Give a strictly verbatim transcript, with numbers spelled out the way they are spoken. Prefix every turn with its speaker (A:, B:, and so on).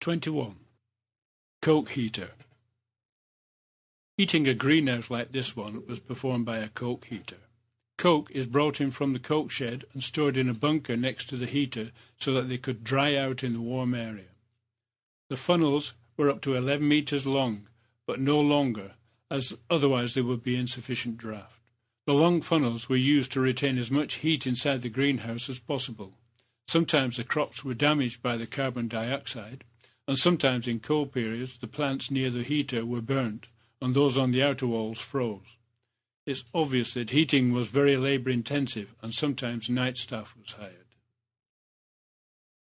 A: twenty-one. Coke heater. Heating a greenhouse like this one was performed by a coke heater. Coke is brought in from the coke shed and stored in a bunker next to the heater so that they could dry out in the warm area. The funnels were up to eleven metres long, but no longer, as otherwise there would be insufficient draft. The long funnels were used to retain as much heat inside the greenhouse as possible. Sometimes the crops were damaged by the carbon dioxide, and sometimes in cold periods the plants near the heater were burnt and those on the outer walls froze. It's obvious that heating was very labour intensive and sometimes night staff was hired.